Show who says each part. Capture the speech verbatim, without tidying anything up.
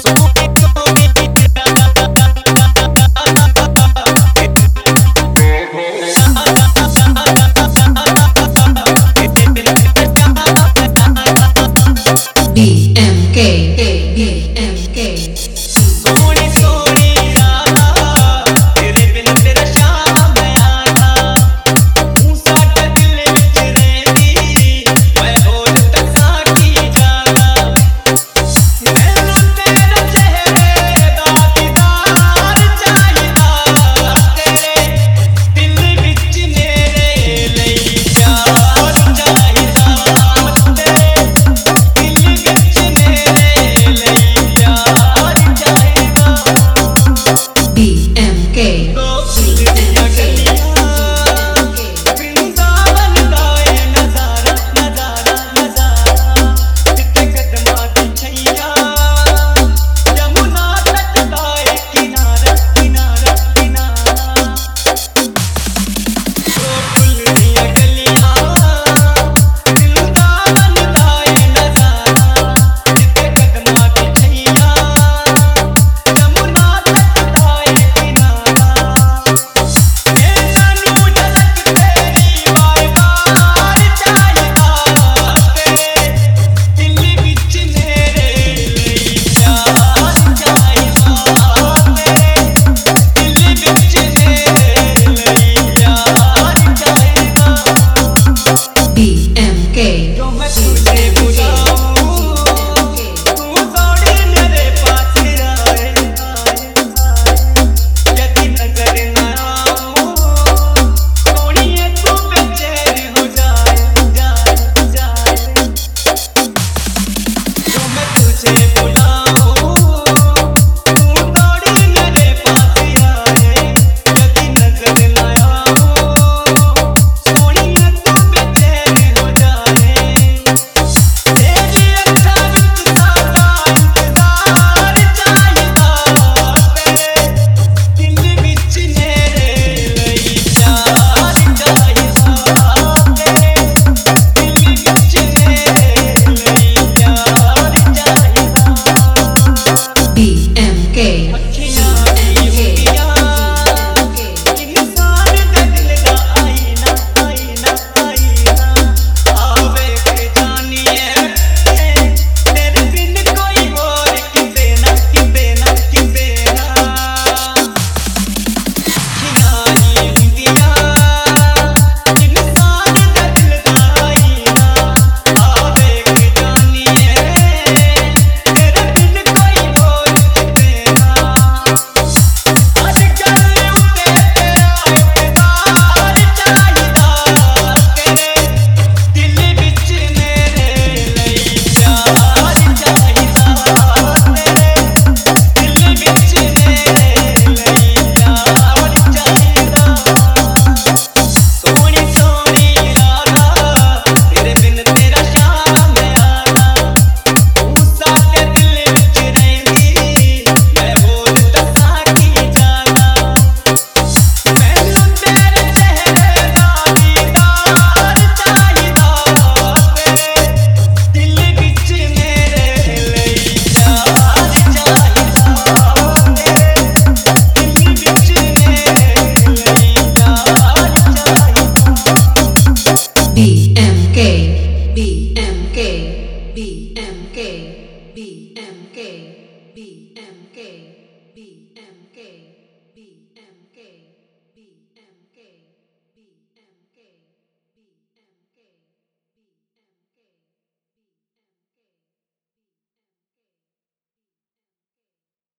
Speaker 1: B M K B M K
Speaker 2: Soni Soni Radha तेरे बिन तेरा शाम मैं आधा तू साडे दिल विच रहिंदी मैं होर तसा की जादा मैनू तेरे चेहरे दा दीदार चाहिदा तेरे दिल विच मेरे लई प्यार चाहिदा तेरे दिल विच मेरे लई प्यार चाहिदा
Speaker 1: B M K
Speaker 2: दियां गलियां वृंदावन दा ए नज़ारा नज़ारा नज़ारा जिथे कदमां दी छैया यमुना तट दा ए किनारा किनारा किनारा ओ फुल दियां गलियां वृंदावन दा ए नज़ारा जिथे कदमां दी छैया यमुना तट दा ए किनारा ए जानू झलक तेरी बार बार चाहिदा तेरे दिल विच मेरे लई प्यार चाहिदा तेरे दिल विच मेरे लई प्यार चाहिदा
Speaker 1: B M K
Speaker 2: जो मैं तुझे बुलाऊं तू दौड़ी मेरे पास आए आए आए यदि नजर न आऊं सोनिए तू बेचैन हो जाए जाए जाए जो मैं तुझे बुलाऊं तू दौड़ी मेरे पास आए यदि नजर न आऊं सोनिए तू बेचैन हो जाए तेरी अखां विच साडा इंतज़ार चाहिदा तेरे दिल विच मेरे लई प्यार चाहिदा तेरे दिल विच मेरे लई प्यार चाहिदा
Speaker 1: B M K
Speaker 2: अखियां दी हुंदियां इंसान दे दिल दा आईना आईना आईना आवे के जानिए तेरे बिन कोई और किसे ना किसे ना किसे ना अखियां दी हुंदियां इंसान दे दिल दा आईना आवे के जानिए तेरे बिन कोई और किसे ना अज गल उते तेरा इंतज़ार चाहिदा तेरे दिल विच मेरे लई प्यार चाहिदा तेरे दिल विच मेरे लई प्यार चाहिदा सोनी सोनी राधा तेरे बिन तेरा शाम मैं आधा तू साडे दिल विच रहिंदी मैं होर तसा की जादा मैनू तेरे चेहरे दा दीदार चाहिदा तेरे दिल विच मेरे लई प्यार चाहिदा तेरे दिल विच मेरे लई प्यार चाहिदा
Speaker 1: B M K B M K B M K B M K B M K B M K